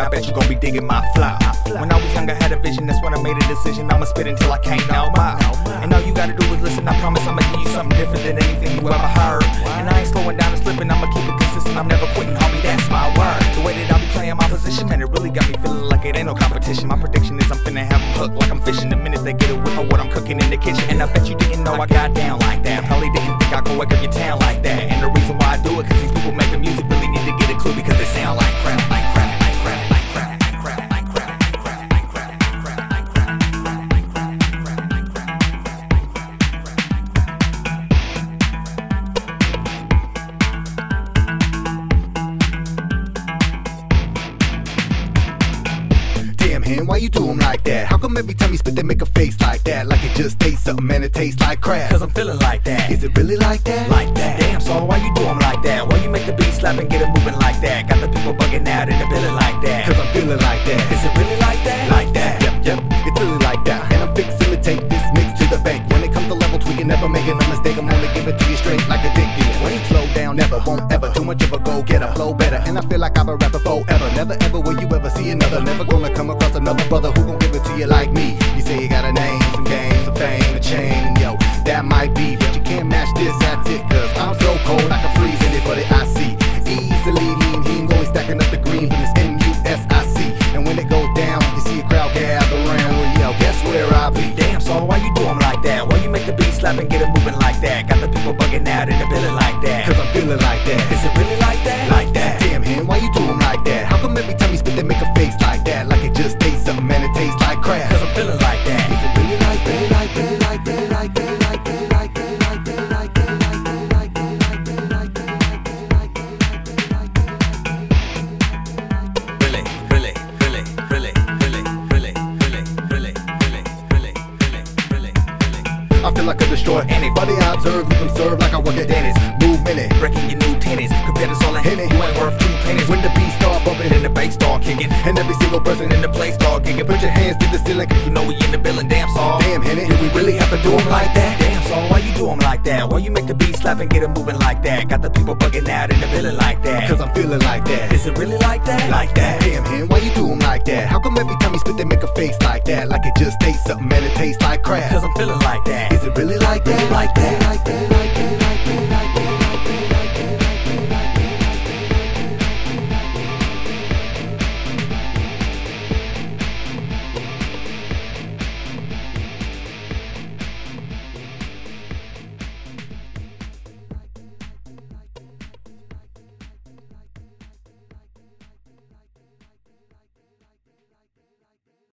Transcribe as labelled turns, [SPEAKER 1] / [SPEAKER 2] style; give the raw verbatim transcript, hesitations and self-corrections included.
[SPEAKER 1] I bet you gon' be digging my flow. When I was young I had a vision, that's when I made a decision. I'ma spit until I can't no more. And all you gotta do is listen, I promise I'ma give you something different than anything you ever heard. And I ain't slowing down and slipping, I'ma keep it consistent, I'm never quitting, homie, that's my word. The way that I be playing my position, man, it really got me feeling like it ain't no competition. My prediction is I'm finna have them hooked like I'm fishing the minute they get a whiff of what I'm cooking in the kitchen. And I bet you didn't know I got down like that. Probably didn't think I could wake up your town like that. And the reason why I do it, cause these people making music really need to get a clue, because they sound like crap, like crap, like crap, like crap, like crap, like crap, like crap, like crap, like crap, like crap, like crap, like crap, like crap, like crap.
[SPEAKER 2] Damn, hen, why you do them like that? How come every time you spit they make a face like that? Like it just tastes something and it tastes like crap.
[SPEAKER 1] Cause I'm feeling like that.
[SPEAKER 2] Is it really like that?
[SPEAKER 1] Like that. Damn, so why you do them like that? Why you make the beat slap and get it moving like that? Got the people bugging out in the building like that.
[SPEAKER 2] Cause I'm feeling like that.
[SPEAKER 1] Is it really like that? Like that.
[SPEAKER 2] Yep, yep, it's really like that. And I'm fixing to take this mix to the bank. When it comes to level two, you're never making a mistake. I'm only giving to you straight like a dick. When you slow down, never, won't ever. Too much of a go-getter, flow better. And I feel like I'm a rapper forever. Never ever will you ever see another. Never gonna come across another brother who gon' give it to you like me. You say you got a name, some game, some fame, a chain, yo, that might be, but you can't match this, that's it. Cause I'm so cold, I can freeze anybody I see. Easily lean, he ain't always stacking up the green from this N U S I C. And when it goes down, you see a crowd gather around. Well, yo, guess where I be?
[SPEAKER 1] Damn, so why you do them like that? Why you make the beat slap and get it moving like that? Got the people bugging out in the building like that.
[SPEAKER 2] Cause I'm feeling like that.
[SPEAKER 1] Is it really like that? Like that.
[SPEAKER 2] Damn, hen, why you do them like that? How come every time you spit they make a face like that? Like it just tastes something and it tastes like crap.
[SPEAKER 1] Cause I'm feeling like that.
[SPEAKER 2] Is it really like, really like, really like, really like, really like, really like, really like, really like, really like, really like, really like, really like, really like,
[SPEAKER 1] Really, really, really, really, really, really, really, really, really, really, really, really, really.
[SPEAKER 2] I feel like I destroy anybody I observe. Leave them serve like I work at Dennis. Move minute,
[SPEAKER 1] Breaking your new tennis, compared to all the
[SPEAKER 2] Henny.
[SPEAKER 1] you ain't worth two pennies.
[SPEAKER 2] when the beat start bumping
[SPEAKER 1] And the bass start kicking,
[SPEAKER 2] and every single person
[SPEAKER 1] and the play start kicking.
[SPEAKER 2] put your hands to the ceiling.
[SPEAKER 1] You know we in the building, damn saw.
[SPEAKER 2] Damn, Henny, do we really have to do them like that?
[SPEAKER 1] Damn, so why you do them like that? Why you make the beat slap and get it moving like that? Got the people bugging out in the building like that.
[SPEAKER 2] Cause I'm feeling like that.
[SPEAKER 1] Is it really like that?
[SPEAKER 2] Like that. Damn, hen, why you do them like that? How come every time you spit they make a face like that? Like it just tastes something and it tastes like crap.
[SPEAKER 1] Cause I'm feeling like that.
[SPEAKER 2] Is it really like that?
[SPEAKER 1] Like that.
[SPEAKER 2] Like that. Like that.